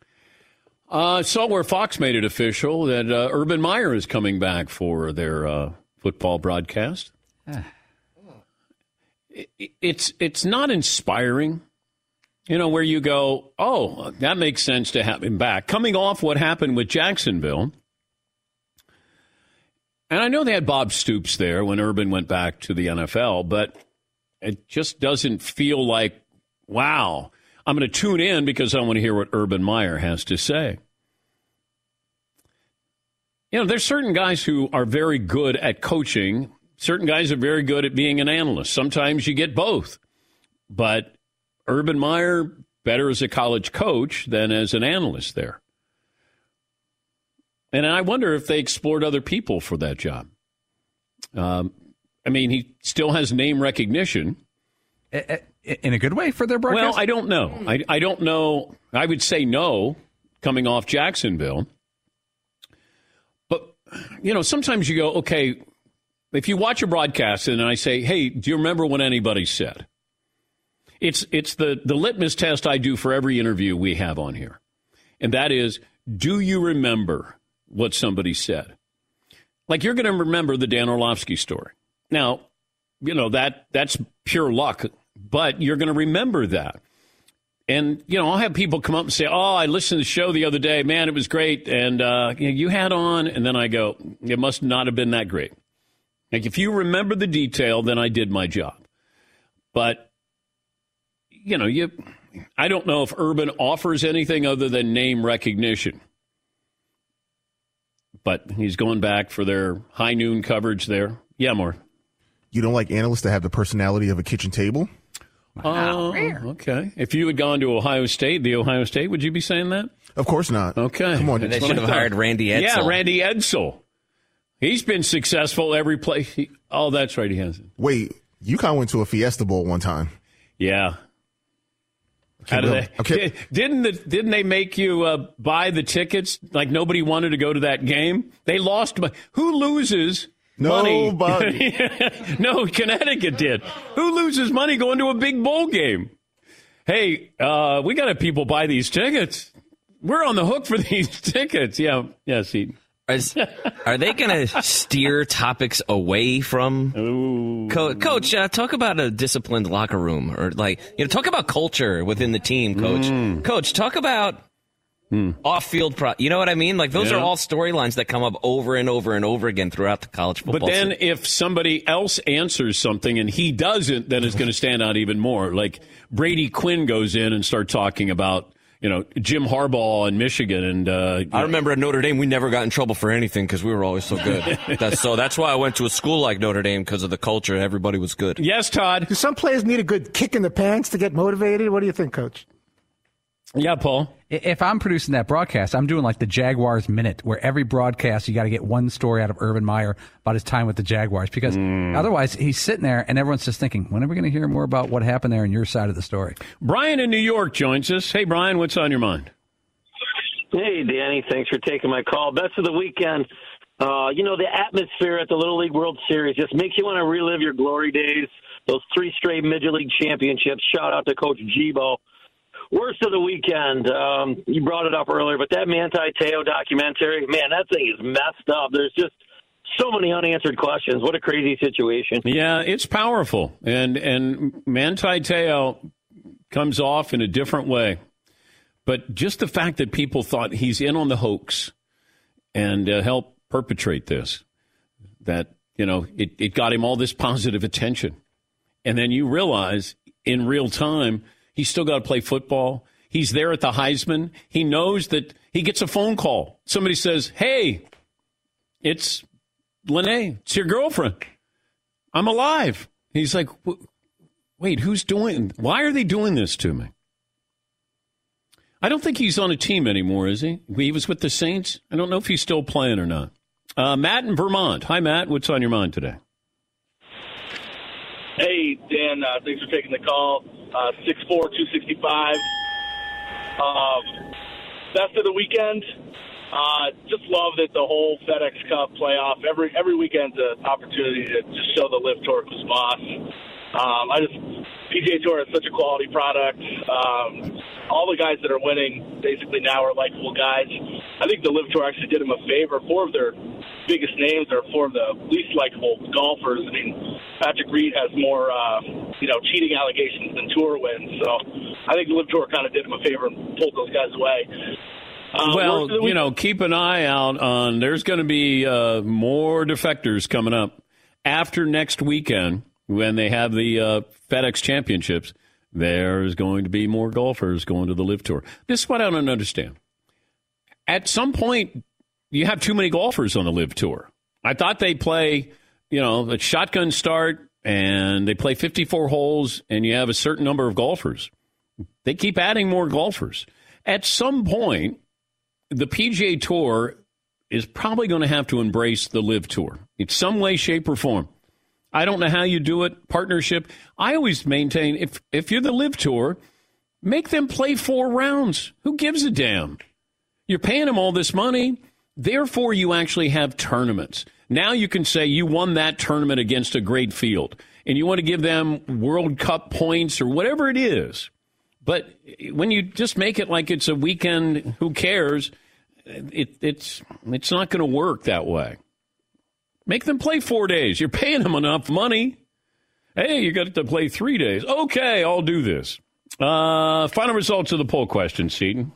Uh, so where Fox made it official that uh, Urban Meyer is coming back for their uh, football broadcast. It's it's not inspiring, you know, where you go, oh, that makes sense to have him back. Coming off what happened with Jacksonville, and I know they had Bob Stoops there when Urban went back to the N F L, but it just doesn't feel like, wow, I'm going to tune in because I want to hear what Urban Meyer has to say. You know, there's certain guys who are very good at coaching. Certain guys are very good at being an analyst. Sometimes you get both. But Urban Meyer, better as a college coach than as an analyst there. And I wonder if they explored other people for that job. Um, I mean, he still has name recognition. In a good way for their broadcast? Well, I don't know. I, I don't know. I would say no, coming off Jacksonville. But, you know, sometimes you go, okay, if you watch a broadcast and I say, hey, do you remember what anybody said? It's it's the, the litmus test I do for every interview we have on here. And that is, do you remember what somebody said? Like, you're going to remember the Dan Orlovsky story. Now, you know, that that's pure luck, but you're going to remember that. And, you know, I'll have people come up and say, oh, I listened to the show the other day. Man, it was great. And uh, you know, you had on. And then I go, it must not have been that great. Like, if you remember the detail, then I did my job. But, you know, you, I don't know if Urban offers anything other than name recognition. But he's going back for their high noon coverage there. Yeah, more. You don't like analysts that have the personality of a kitchen table? Oh, uh, okay. If you had gone to Ohio State, the Ohio State, would you be saying that? Of course not. Okay. Come on. They should have hired Randy Edsall. Yeah, Randy Edsall. He's been successful every place. He, oh, that's right, he hasn't. Wait, UConn went to a Fiesta Bowl one time. Yeah. How did they, okay. Didn't the, didn't they make you uh, buy the tickets? Like nobody wanted to go to that game. They lost. Who loses? Nobody. Money? No, Connecticut did. Who loses money going to a big bowl game? Hey, uh, we got to people buy these tickets. We're on the hook for these tickets. Yeah, yeah, see. Is, are they going to steer topics away from Co- Coach? Uh, talk about a disciplined locker room, or like you know, talk about culture within the team, Coach. Mm. Coach, talk about mm. off-field. Pro- you know what I mean? Like those yeah. are all storylines that come up over and over and over again throughout the college football. But then, season. if somebody else answers something and he doesn't, then it's going to stand out even more. Like Brady Quinn goes in and start talking about. You know, Jim Harbaugh in Michigan. and uh, I remember at Notre Dame, we never got in trouble for anything because we were always so good. that's, so that's why I went to a school like Notre Dame, because of the culture. Everybody was good. Yes, Todd. Do some players need a good kick in the pants to get motivated? What do you think, Coach? Yeah, Paul. If I'm producing that broadcast, I'm doing like the Jaguars Minute, where every broadcast you got to get one story out of Urban Meyer about his time with the Jaguars, because mm. otherwise he's sitting there and everyone's just thinking, when are we going to hear more about what happened there on your side of the story? Brian in New York joins us. Hey, Brian, what's on your mind? Hey, Danny, thanks for taking my call. Best of the weekend. Uh, you know, the atmosphere at the Little League World Series just makes you want to relive your glory days, those three straight Major League championships. Shout out to Coach Gibo. Worst of the weekend, um, you brought it up earlier, but that Manti Te'o documentary, man, that thing is messed up. There's just so many unanswered questions. What a crazy situation. Yeah, it's powerful. And and Manti Te'o comes off in a different way. But just the fact that people thought he's in on the hoax and uh, helped perpetrate this, that, you know, it, it got him all this positive attention. And then you realize in real time, he's still got to play football. He's there at the Heisman. He knows that he gets a phone call. Somebody says, hey, it's Lene. It's your girlfriend. I'm alive. He's like, wait, who's doing, why are they doing this to me? I don't think he's on a team anymore, is he? He was with the Saints. I don't know if he's still playing or not. Uh, Matt in Vermont. Hi, Matt. What's on your mind today? Hey, Dan. Uh, thanks for taking the call. Uh, six four, two sixty-five. Um, best of the weekend. Uh, just love that the whole FedEx Cup playoff. Every every weekend's an opportunity to just show the Live Tour who's boss. Um, I just P G A Tour is such a quality product. Um, all the guys that are winning basically now are likable guys. I think the Live Tour actually did them a favor. Four of their biggest names are four of the least likable golfers. I mean, Patrick Reed has more, uh, you know, cheating allegations than Tour wins. So I think the Live Tour kind of did them a favor and pulled those guys away. Uh, well, you know, keep an eye out on. There's going to be uh, more defectors coming up after next weekend when they have the uh, FedEx Championships. There's going to be more golfers going to the Live Tour. This is what I don't understand. At some point, you have too many golfers on the Live Tour. I thought they play, you know, a shotgun start and they play fifty-four holes and you have a certain number of golfers. They keep adding more golfers. At some point, the P G A Tour is probably going to have to embrace the Live Tour in some way, shape, or form. I don't know how you do it, partnership. I always maintain if if you're the Live Tour, make them play four rounds. Who gives a damn? You're paying them all this money. Therefore, you actually have tournaments. Now you can say you won that tournament against a great field, and you want to give them World Cup points or whatever it is. But when you just make it like it's a weekend, who cares? It, it's it's not going to work that way. Make them play four days. You're paying them enough money. Hey, you got to play three days. Okay, I'll do this. Uh, final results of the poll question, Seton.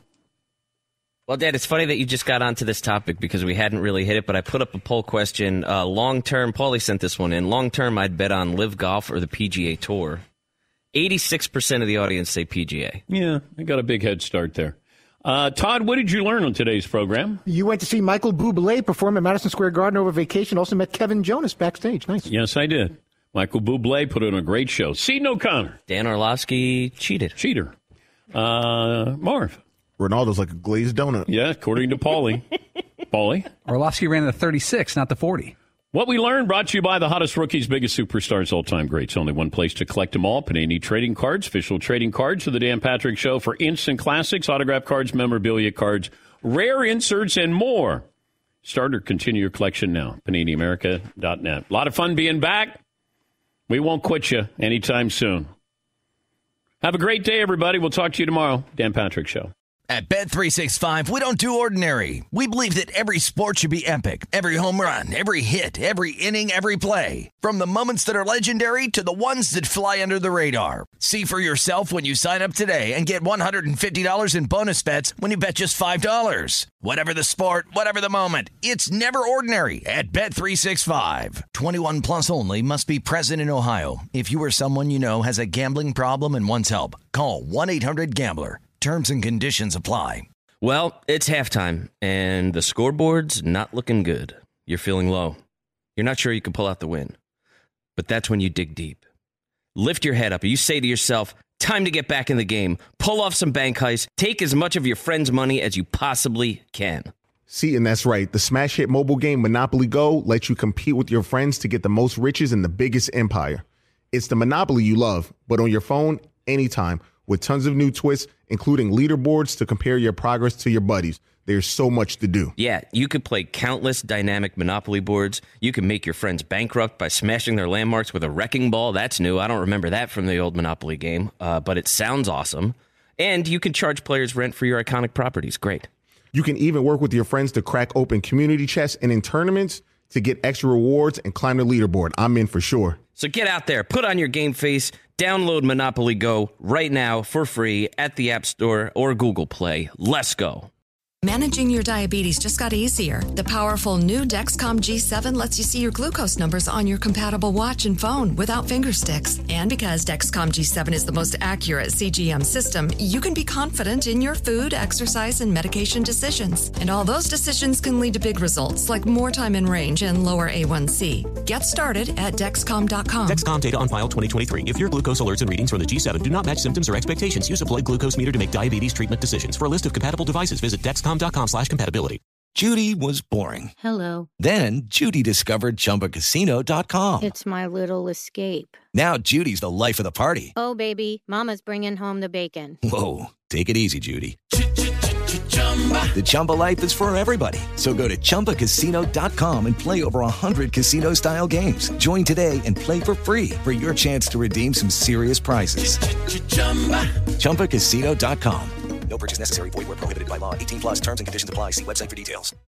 Well, Dad, it's funny that you just got onto this topic because we hadn't really hit it, but I put up a poll question. Uh, long-term, Paulie sent this one in. Long-term, I'd bet on Live Golf or the P G A Tour. eighty-six percent of the audience say P G A. Yeah, I got a big head start there. Uh, Todd, what did you learn on today's program? You went to see Michael Bublé perform at Madison Square Garden over vacation. Also met Kevin Jonas backstage. Nice. Yes, I did. Michael Bublé put on a great show. Seton O'Connor. Dan Orlovsky cheated. Cheater. Uh, Marv. Ronaldo's like a glazed donut. Yeah, according to Paulie. Paulie. Orlovsky ran the thirty-six, not the forty. What we learned brought to you by the hottest rookies, biggest superstars, all-time greats. Only one place to collect them all. Panini Trading Cards, official trading cards of the Dan Patrick Show for instant classics, autograph cards, memorabilia cards, rare inserts, and more. Start or continue your collection now. Panini America dot net. A lot of fun being back. We won't quit you anytime soon. Have a great day, everybody. We'll talk to you tomorrow. Dan Patrick Show. At Bet three sixty-five, we don't do ordinary. We believe that every sport should be epic. Every home run, every hit, every inning, every play. From the moments that are legendary to the ones that fly under the radar. See for yourself when you sign up today and get one hundred fifty dollars in bonus bets when you bet just five dollars. Whatever the sport, whatever the moment, it's never ordinary at Bet three sixty-five. twenty-one plus only. Must be present in Ohio. If you or someone you know has a gambling problem and wants help, call one eight hundred gambler. Terms and conditions apply. Well, it's halftime, and the scoreboard's not looking good. You're feeling low. You're not sure you can pull out the win. But that's when you dig deep. Lift your head up, and you say to yourself, time to get back in the game. Pull off some bank heists. Take as much of your friend's money as you possibly can. See, and that's right. The smash hit mobile game Monopoly Go lets you compete with your friends to get the most riches in the biggest empire. It's the Monopoly you love, but on your phone, anytime, with tons of new twists, including leaderboards to compare your progress to your buddies. There's so much to do. Yeah, you could play countless dynamic Monopoly boards. You can make your friends bankrupt by smashing their landmarks with a wrecking ball. That's new. I don't remember that from the old Monopoly game, uh, but it sounds awesome. And you can charge players rent for your iconic properties. Great. You can even work with your friends to crack open community chests and in tournaments to get extra rewards and climb the leaderboard. I'm in for sure. So get out there, put on your game face, download Monopoly Go right now for free at the App Store or Google Play. Let's go. Managing your diabetes just got easier. The powerful new Dexcom G seven lets you see your glucose numbers on your compatible watch and phone without finger sticks. And because Dexcom G seven is the most accurate C G M system, you can be confident in your food, exercise, and medication decisions. And all those decisions can lead to big results like more time in range and lower A one C. Get started at Dexcom dot com. Dexcom data on file twenty twenty-three. If your glucose alerts and readings from the G seven do not match symptoms or expectations, use a blood glucose meter to make diabetes treatment decisions. For a list of compatible devices, visit Dexcom dot com slash compatibility. Judy was boring. Hello. Then Judy discovered Chumba Casino dot com. It's my little escape. Now Judy's the life of the party. Oh, baby, mama's bringing home the bacon. Whoa, take it easy, Judy. The Chumba life is for everybody. So go to Chumba Casino dot com and play over one hundred casino-style games. Join today and play for free for your chance to redeem some serious prizes. Chumba Casino dot com. No purchase necessary. Void where prohibited by law. eighteen plus terms and conditions apply. See website for details.